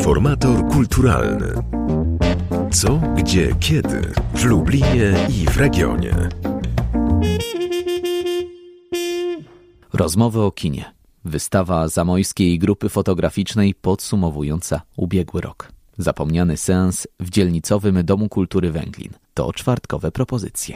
Informator kulturalny. Co, gdzie, kiedy w Lublinie i w regionie. Rozmowy o kinie. Wystawa Zamojskiej Grupy Fotograficznej podsumowująca ubiegły rok. Zapomniany seans w dzielnicowym Domu Kultury Węglin. To czwartkowe propozycje.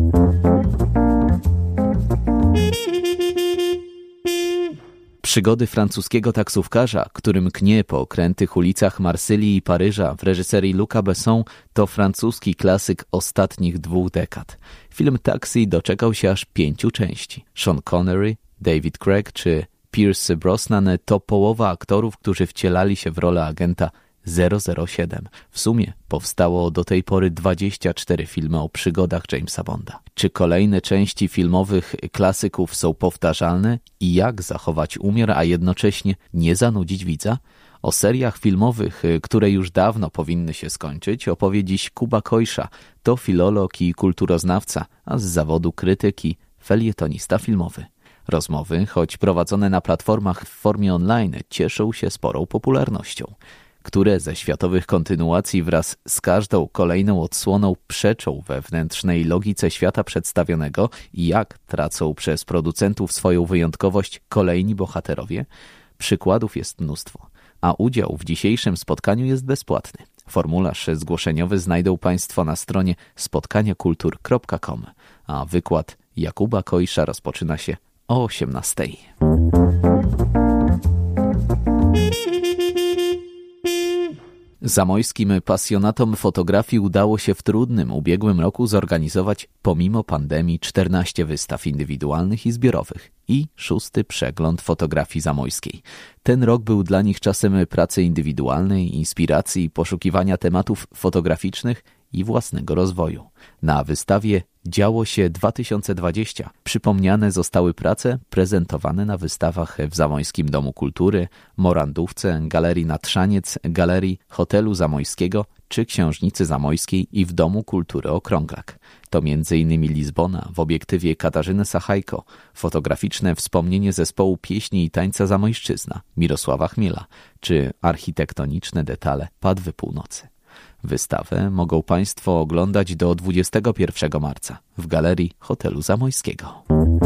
Przygody francuskiego taksówkarza, który mknie po okrętych ulicach Marsylii i Paryża w reżyserii Luca Besson, to francuski klasyk ostatnich 2 dekad. Film Taxi doczekał się aż 5 części. Sean Connery, David Craig czy Pierce Brosnan to połowa aktorów, którzy wcielali się w rolę agenta 007. W sumie powstało do tej pory 24 filmy o przygodach Jamesa Bonda. Czy kolejne części filmowych klasyków są powtarzalne i jak zachować umiar, a jednocześnie nie zanudzić widza? O seriach filmowych, które już dawno powinny się skończyć, opowie dziś Kuba Kojsza. To filolog i kulturoznawca, a z zawodu krytyk i felietonista filmowy. Rozmowy, choć prowadzone na platformach w formie online, cieszą się sporą popularnością. Które ze światowych kontynuacji wraz z każdą kolejną odsłoną przeczą wewnętrznej logice świata przedstawionego i jak tracą przez producentów swoją wyjątkowość kolejni bohaterowie? Przykładów jest mnóstwo, a udział w dzisiejszym spotkaniu jest bezpłatny. Formularz zgłoszeniowy znajdą Państwo na stronie spotkaniakultur.com, a wykład Jakuba Kojsza rozpoczyna się o 18:00. Zamojskim pasjonatom fotografii udało się w trudnym ubiegłym roku zorganizować pomimo pandemii 14 wystaw indywidualnych i zbiorowych i 6. przegląd fotografii zamojskiej. Ten rok był dla nich czasem pracy indywidualnej, inspiracji i poszukiwania tematów fotograficznych i własnego rozwoju. Na wystawie Działo się 2020. Przypomniane zostały prace prezentowane na wystawach w Zamojskim Domu Kultury, Morandówce, Galerii Natrzaniec, Galerii Hotelu Zamojskiego czy Książnicy Zamojskiej i w Domu Kultury Okrąglak. To m.in. Lizbona w obiektywie Katarzyny Sachajko, fotograficzne wspomnienie zespołu pieśni i tańca Zamojszczyzna Mirosława Chmiela czy architektoniczne detale Padwy Północy. Wystawę mogą Państwo oglądać do 21 marca w Galerii Hotelu Zamojskiego.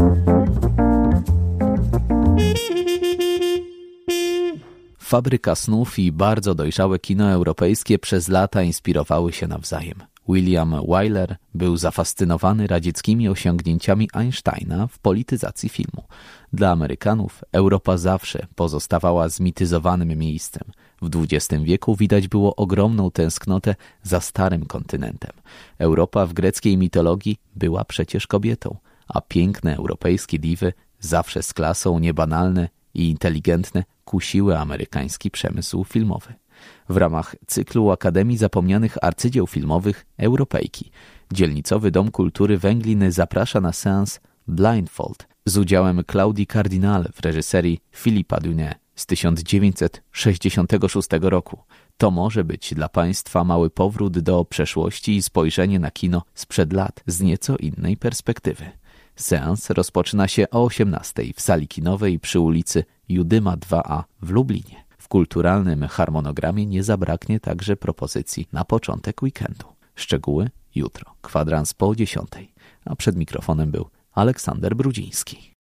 Fabryka snów i bardzo dojrzałe kino europejskie przez lata inspirowały się nawzajem. William Wyler był zafascynowany radzieckimi osiągnięciami Einsteina w polityzacji filmu. Dla Amerykanów Europa zawsze pozostawała zmityzowanym miejscem. W XX wieku widać było ogromną tęsknotę za starym kontynentem. Europa w greckiej mitologii była przecież kobietą, a piękne europejskie diwy, zawsze z klasą, niebanalne i inteligentne, kusiły amerykański przemysł filmowy. W ramach cyklu Akademii Zapomnianych Arcydzieł Filmowych Europejki Dzielnicowy Dom Kultury Węglin zaprasza na seans Blindfold z udziałem Claudii Cardinal w reżyserii Philippa Dunet z 1966 roku. To może być dla Państwa mały powrót do przeszłości i spojrzenie na kino sprzed lat z nieco innej perspektywy. Seans rozpoczyna się o 18:00 w sali kinowej przy ulicy Judyma 2A w Lublinie. W kulturalnym harmonogramie nie zabraknie także propozycji na początek weekendu. Szczegóły jutro, kwadrans po 10:00, a przed mikrofonem był Aleksander Brudziński.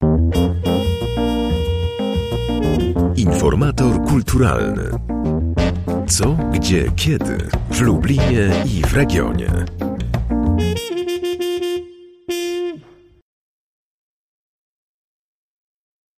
Informator kulturalny. Co, gdzie, kiedy w Lublinie i w regionie.